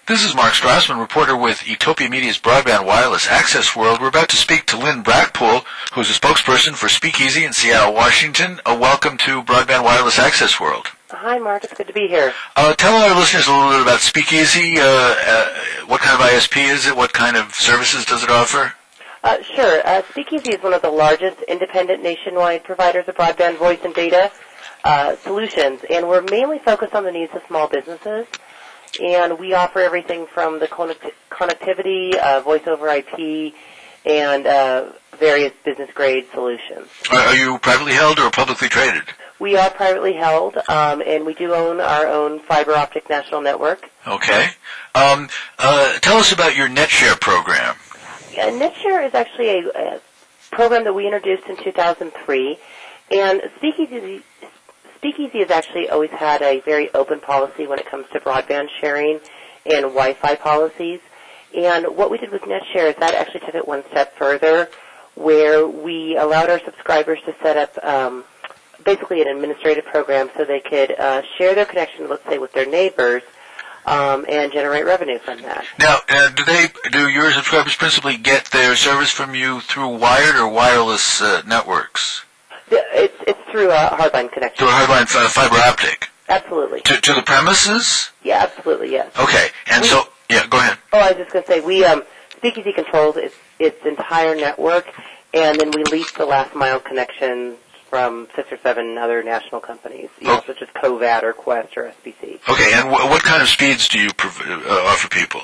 This is Mark Strassman, reporter with Etopia Media's Broadband Wireless Access World. We're about to speak to Lynn Brackpool, who's a spokesperson for Speakeasy in Seattle, Washington. Welcome to Broadband Wireless Access World. Hi, Mark. It's good to be here. Tell our listeners a little bit about Speakeasy. What kind of ISP is it? What kind of services does it offer? Sure. Speakeasy is one of the largest independent nationwide providers of broadband voice and data solutions, and we're mainly focused on the needs of small businesses. And we offer everything from the connectivity, voice over IP, and various business-grade solutions. Are you privately held or publicly traded? We are privately held, and we do own our own fiber optic national network. Okay. Tell us about your NetShare program. Yeah, NetShare is actually a program that we introduced in 2003, and Speakeasy has actually always had a very open policy when it comes to broadband sharing and Wi-Fi policies. And what we did with NetShare is that actually took it one step further, where we allowed our subscribers to set up basically an administrative program so they could share their connection, let's say, with their neighbors, and generate revenue from that. Now, do your subscribers principally get their service from you through wired or wireless networks? It's through a hardline connection. Through a hardline fiber optic? Absolutely. To the premises? Yeah, absolutely, yes. Okay, and go ahead. Oh, I was just going to say, Speakeasy controls its entire network, and then we lease the last mile connections from 6 or 7 other national companies, such as Covat or Quest or SBC. Okay, and what kind of speeds do you offer people?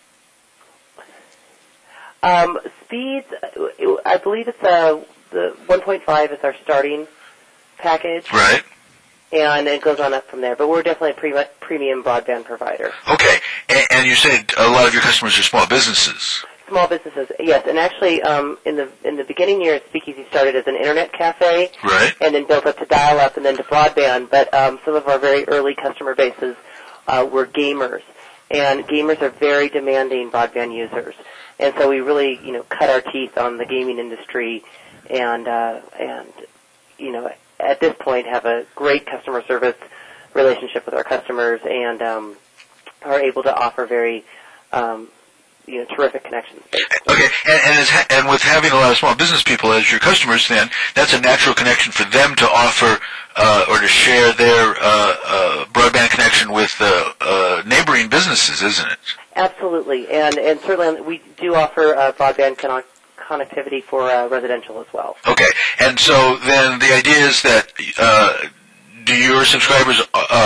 Speeds, I believe it's the 1.5 is our starting package. Right. And it goes on up from there. But we're definitely a premium broadband provider. Okay. And you said a lot of your customers are small businesses. Small businesses, yes. And actually, in the beginning years, Speakeasy started as an internet cafe. Right. And then built up to dial-up and then to broadband. But some of our very early customer bases were gamers. And gamers are very demanding broadband users. And so we really, cut our teeth on the gaming industry and at this point have a great customer service relationship with our customers and are able to offer very terrific connections. Okay, and with having a lot of small business people as your customers, then that's a natural connection for them to offer or to share their broadband connection with neighboring businesses, isn't it? Absolutely, and certainly we do offer broadband connectivity for residential as well. Okay, and so then the idea is that do your subscribers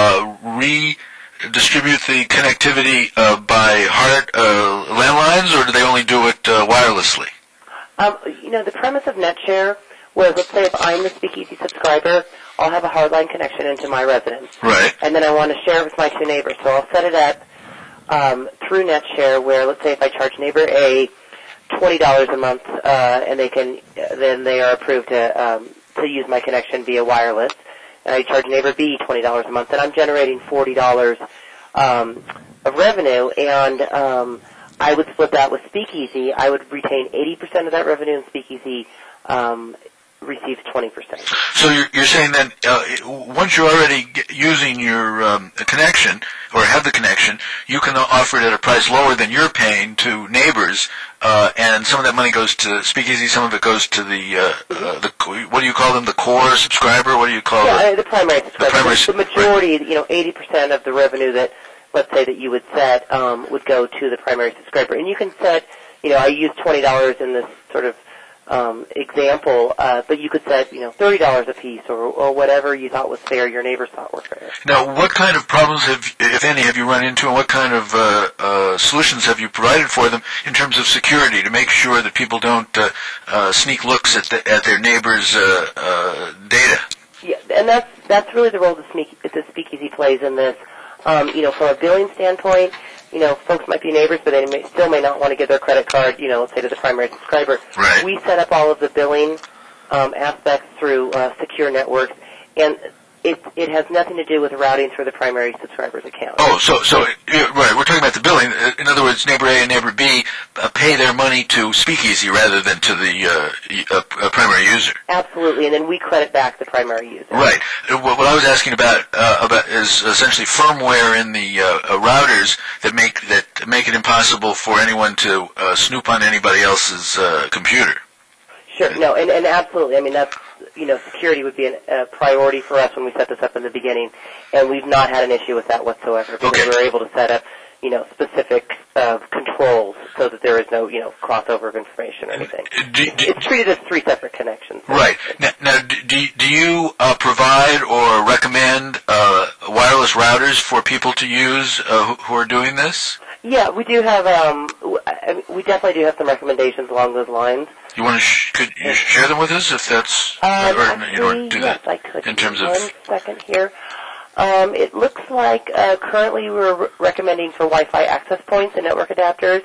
redistribute the connectivity by hard landlines, or do they only do it wirelessly? The premise of NetShare was, let's say if I'm the Speakeasy subscriber, I'll have a hardline connection into my residence. Right. And then I want to share it with my 2 neighbors. So I'll set it up through NetShare where, let's say if I charge neighbor A $20 a month, and they are approved to use my connection via wireless. And I charge neighbor B $20 a month, and I'm generating $40 of revenue. And I would split that with Speakeasy. I would retain 80% of that revenue, and Speakeasy receives 20%. So you're saying that once you're already using your connection or have the connection, you can offer it at a price lower than you're paying to neighbors, and some of that money goes to Speakeasy, some of it goes to the what do you call them? The core subscriber? What do you call it? The primary subscriber. The majority, 80% of the revenue that, let's say that you would set, would go to the primary subscriber, and you can set, I use $20 in this sort of example, but you could set, $30 a piece or whatever you thought was fair, your neighbors thought were fair. Now, what kind of problems, if any, have you run into, and what kind of solutions have you provided for them in terms of security to make sure that people don't sneak looks at their neighbors' data? Yeah, and that's really the role that the Speakeasy plays in this. From a billing standpoint, folks might be neighbors, but they still may not want to give their credit card, let's say to the primary subscriber. Right. We set up all of the billing aspects through secure networks, and it has nothing to do with routing through the primary subscriber's account. Oh, so right, we're talking about the billing. In other words, neighbor A and neighbor B pay their money to Speakeasy rather than to the primary user. Absolutely, and then we credit back the primary user. Right. What I was asking about is essentially firmware in the routers that make it impossible for anyone to snoop on anybody else's computer. Sure. No, and absolutely. I mean, that's, security would be a priority for us when we set this up in the beginning, and we've not had an issue with that whatsoever because we're able to set up, specific controls so that there is no, crossover of information or anything. It's treated as 3 separate connections. Right. Now do you provide or recommend wireless routers for people to use who are doing this? Yeah, we do have. We definitely do have some recommendations along those lines. You want to could you share them with us if that's actually, you don't do yes, that I could. in terms of 1 second here. It looks like currently we're recommending for Wi-Fi access points and network adapters,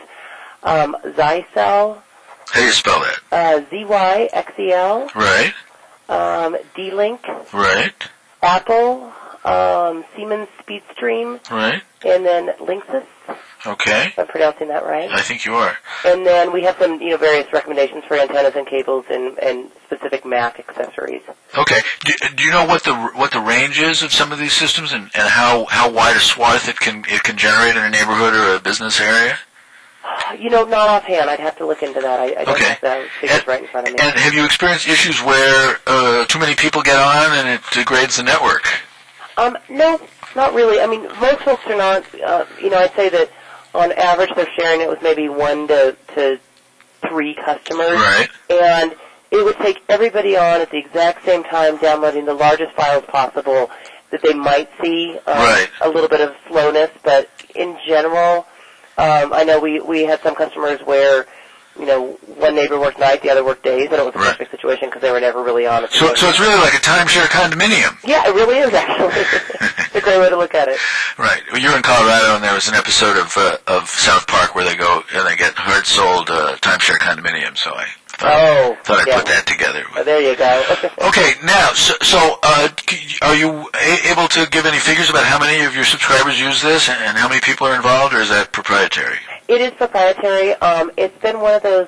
Zyxel. How do you spell that? ZYXEL. Right. D-Link. Right. Apple. Siemens Speedstream. Right. And then Linksys. Okay. If I'm pronouncing that right. I think you are. And then we have some, various recommendations for antennas and cables and specific Mac accessories. Okay. Do you know what the range is of some of these systems and how wide a swath it can generate in a neighborhood or a business area? Not offhand. I'd have to look into that. I don't have those figures right in front of me. And have you experienced issues where too many people get on and it degrades the network? No, not really. I mean, most folks are not. I'd say that on average they're sharing it with maybe 1 to 3 customers. Right. And it would take everybody on at the exact same time downloading the largest files possible that they might see a little bit of slowness. But in general, I know we had some customers where, one neighbor worked night, the other worked days, and it was a perfect situation because they were never really on. So it's really like a timeshare condominium. Yeah, it really is, actually. It's a great way to look at it. Right. Well, you're in Colorado, and there was an episode of South Park where they go and they get hard-sold timeshare condominium, so I thought I'd put that together. There you go. Okay, now, so are you able to give any figures about how many of your subscribers use this and how many people are involved, or is that proprietary? It is proprietary. It's been one of those,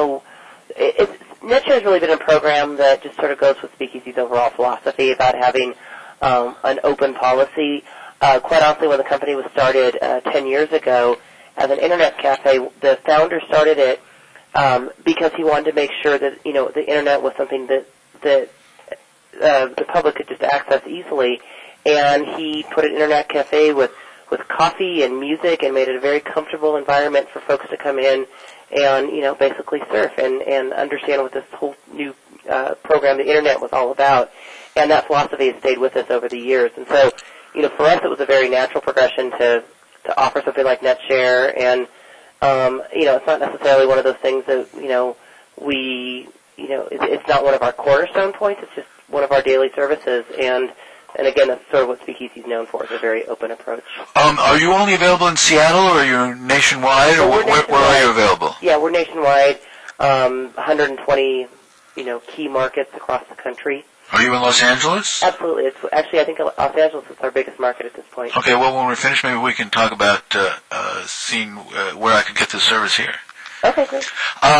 NetShare has really been a program that just sort of goes with Speakeasy's overall philosophy about having an open policy. Quite honestly, when the company was started 10 years ago as an internet cafe, the founder started it because he wanted to make sure that, the internet was something that the public could just access easily. And he put an internet cafe with coffee and music and made it a very comfortable environment for folks to come in and, basically surf and understand what this whole new program, the Internet, was all about. And that philosophy has stayed with us over the years. And so, for us it was a very natural progression to offer something like NetShare. And, it's not necessarily one of those things that, it's not one of our cornerstone points. It's just one of our daily services. And again, that's sort of what Speakeasy is known for, is a very open approach. Are you only available in Seattle, or are you nationwide, or where are you available? Yeah, we're nationwide, 120, key markets across the country. Are you in Los Angeles? Absolutely. I think Los Angeles is our biggest market at this point. Okay, well, when we're finished, maybe we can talk about seeing where I could get this service here. Okay, great.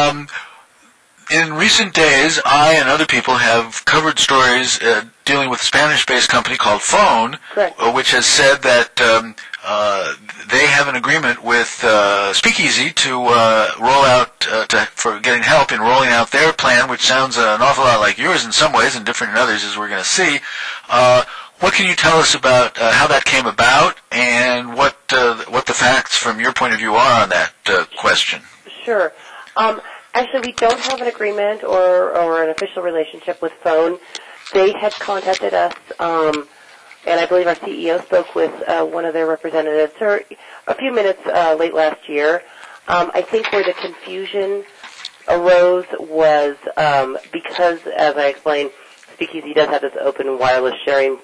In recent days, I and other people have covered stories dealing with a Spanish-based company called Phone, which has said that they have an agreement with Speakeasy to roll out for getting help in rolling out their plan, which sounds an awful lot like yours in some ways and different in others, as we're going to see. What can you tell us about how that came about and what the facts from your point of view are on that question? Sure. Actually, we don't have an agreement or an official relationship with Phone. They had contacted us, and I believe our CEO spoke with one of their representatives a few minutes late last year. I think where the confusion arose was because, as I explained, Speakeasy does have this open wireless sharing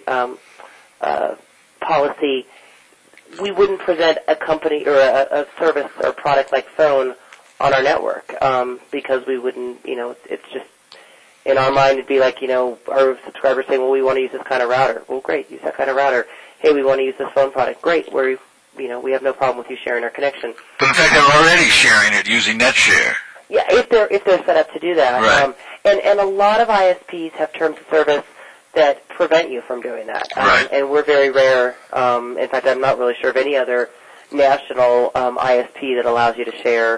policy. We wouldn't present a company or a service or product like Phone on our network because we wouldn't, it's just, in our mind it'd be like, our subscribers saying, well, we want to use this kind of router. Well, great, use that kind of router. Hey, we want to use this phone product. Great, we have no problem with you sharing our connection. But in fact, they're already sharing it using NetShare. Yeah, if they're set up to do that. Right. And a lot of ISPs have terms of service that prevent you from doing that. Right. And we're very rare. In fact, I'm not really sure of any other national ISP that allows you to share,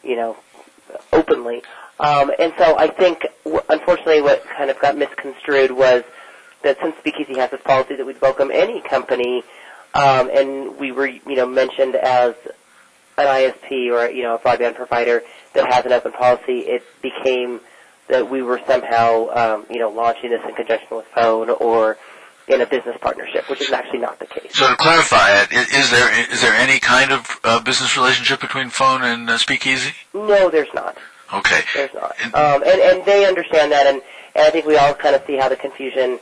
openly. And so I think, unfortunately, what kind of got misconstrued was that since Speakeasy has this policy that we'd welcome any company, and we were, mentioned as an ISP or, a broadband provider that has an open policy, it became that we were somehow, launching this in conjunction with phone or in a business partnership, which is actually not the case. So to clarify it, is there any kind of business relationship between phone and Speakeasy? No, there's not. Okay. There's not. And they understand that, and I think we all kind of see how the confusion,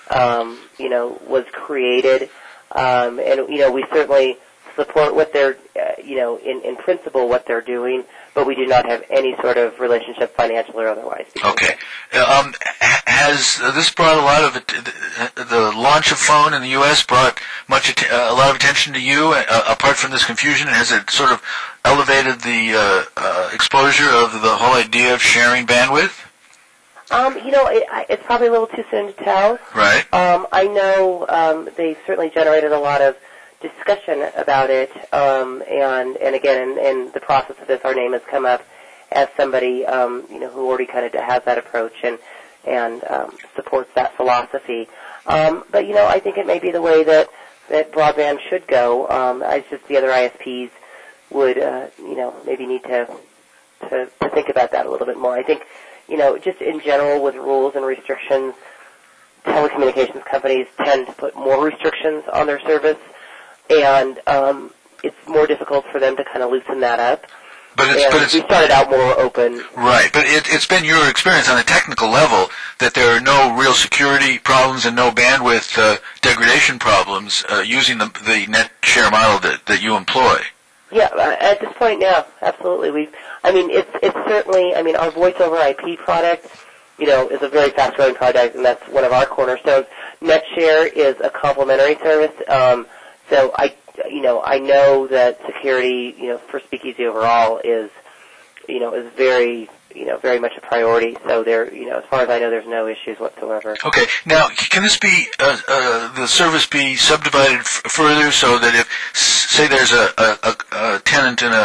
was created. And, we certainly support what they're, in principle what they're doing, but we do not have any sort of relationship, financial or otherwise. Okay. Has this brought a lot of the launch of phone in the U.S. brought a lot of attention to you, apart from this confusion? Has it sort of elevated the exposure of the whole idea of sharing bandwidth? It's probably a little too soon to tell. Right. I know they've certainly generated a lot of discussion about it, and again, in the process of this, our name has come up as somebody, who already kind of has that approach and supports that philosophy. But, I think it may be the way that broadband should go. It's just the other ISPs would, maybe need to think about that a little bit more. I think, just in general with rules and restrictions, telecommunications companies tend to put more restrictions on their service, and it's more difficult for them to kind of loosen that up. But we started out more open. Right, but it's been your experience on a technical level that there are no real security problems and no bandwidth degradation problems using the net share model that you employ. Yeah, at this point, yeah, absolutely. It's certainly, our voice over IP product, is a very fast-growing product, and that's one of our cornerstones. NetShare is a complementary service, so I know that security, for Speakeasy overall is very, very much a priority. So there, as far as I know, there's no issues whatsoever. Okay. Now, can this be, the service be subdivided further so that if, say there's a tenant in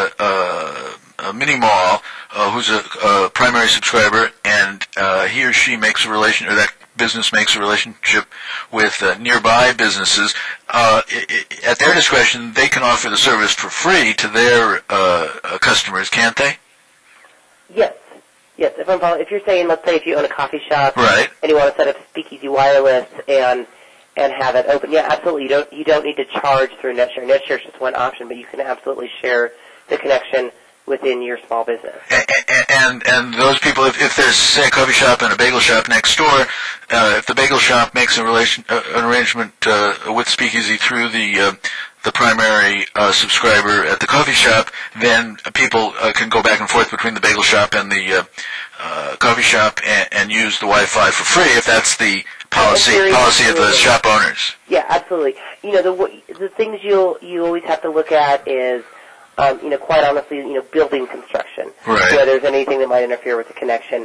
a mini mall, who's a primary subscriber, and he or she makes a relation, or that business makes a relationship with nearby businesses, at their discretion, they can offer the service for free to their customers, can't they? Yes. If you're saying, let's say, if you own a coffee shop, right, and you want to set up Speakeasy Wireless and have it open, yeah, absolutely. You don't need to charge through NetShare. NetShare is just one option, but you can absolutely share the connection within your small business. And those people, if there's, say, a coffee shop and a bagel shop next door, if the bagel shop makes an arrangement with Speakeasy through the primary subscriber at the coffee shop, then people can go back and forth between the bagel shop and the coffee shop and use the Wi-Fi for free if that's the policy of the shop owners. Yeah, absolutely. The things you always have to look at is, quite honestly, building construction. Right. Whether there's anything that might interfere with the connection.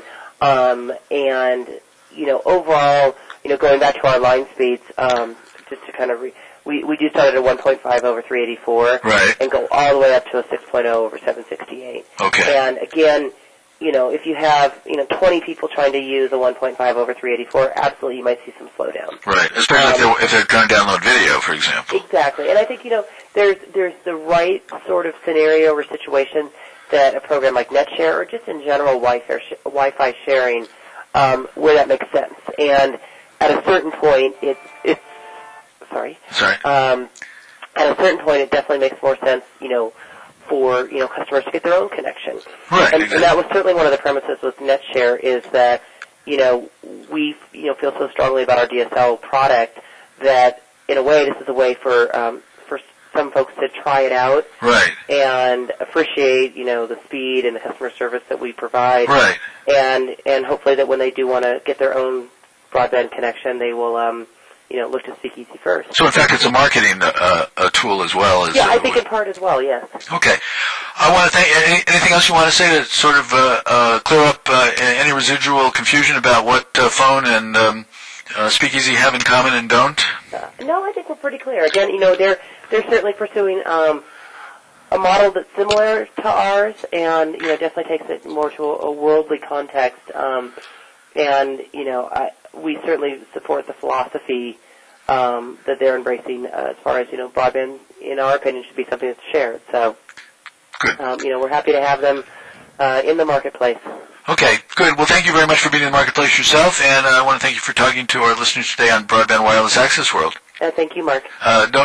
And, overall, going back to our line speeds, just to kind of we do start at a 1.5 over 384. Right. And go all the way up to a 6.0 over 768. Okay. And again, if you have, 20 people trying to use a 1.5 over 384, absolutely you might see some slowdown. Right, especially if they're trying to download video, for example. Exactly. And I think, there's the right sort of scenario or situation that a program like NetShare or just in general Wi-Fi sharing, where that makes sense. And at a certain point, Sorry. At a certain point, it definitely makes more sense, for, customers to get their own connection. Right. And that was certainly one of the premises with NetShare is that, we, feel so strongly about our DSL product that, in a way, this is a way for some folks to try it out. Right. And appreciate, the speed and the customer service that we provide. Right. And hopefully that when they do want to get their own broadband connection, they will, look to Speakeasy first. So, in fact, it's a marketing a tool as well. Yeah, I think in part as well, yes. Okay. I want to thank, anything else you want to say to sort of clear up any residual confusion about what phone and Speakeasy have in common and don't? No, I think we're pretty clear. Again, they're certainly pursuing a model that's similar to ours, and definitely takes it more to a worldly context. We certainly support the philosophy that they're embracing as far as broadband. In our opinion, should be something that's shared. So, good. We're happy to have them in the marketplace. Okay, good. Well, thank you very much for being in the marketplace yourself, and I want to thank you for talking to our listeners today on Broadband Wireless Access World. Thank you, Mark. Don't